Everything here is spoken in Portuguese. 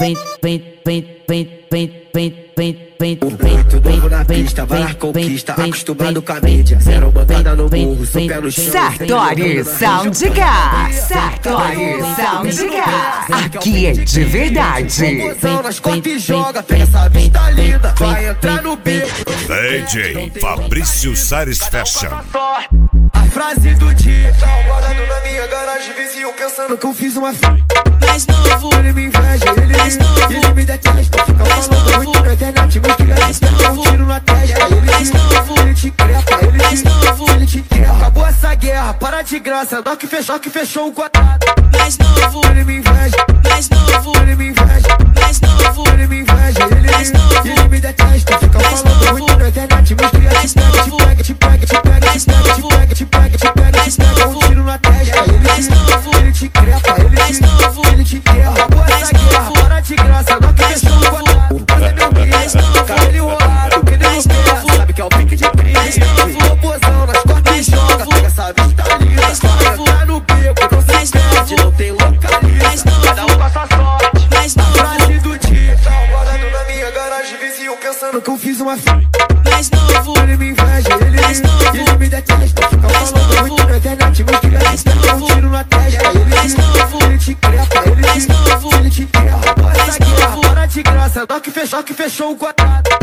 Muito novo na pista, vai na conquista, acostumado com a mídia. Zero botada no burro, sou pé no chão. Sartori Soundgar, Sartori Soundgar. Aqui é de verdade. Nas costas e joga, pega essa vista linda, vai entrar no beco. DJ Fabrício Sares Fashion. A frase do dia: tá guardado na minha garagem, vizinho pensando que eu fiz uma Mais novo, ele me inveja, ele me detesta. Fica falando muito na internet, me cria, dá um tiro na testa. Ele te crepa, ele te crepa. Acabou essa guerra, para de graça, nós que fechou o quadrado. mais novo, Ele me inveja, mais novo, ele me inveja, mais novo, ele me inveja, ele me detesta. Fica falando muito na internet, me cria, te pega, te pega, te pega, te pega, te pega, te pega, te pega, te pega, dá um tiro na testa. Ele te crepa, ele te crepa. Acabou essa guerra, para de graça, nós que fechou o quadrado. Fazer meu guia, cabelo enrolado, que nem no pé, sabe que é o pique de crise. Robôzão nas costas e joga, pega essa vista linda, vai entrar no beco, não se perde, não tem localiza, cada um com a sua sorte. mais A novo, frase do dia: tá guardado na minha garagem, vizinho pensando que eu fiz uma mais novo, ele me inveja, ele me detesta. Fica falando muito na internet, me cria, dá um tiro na testa. Ele te crepa, ele te crepa. Acabou essa guerra, para de graça, nós que fechou o quadrado.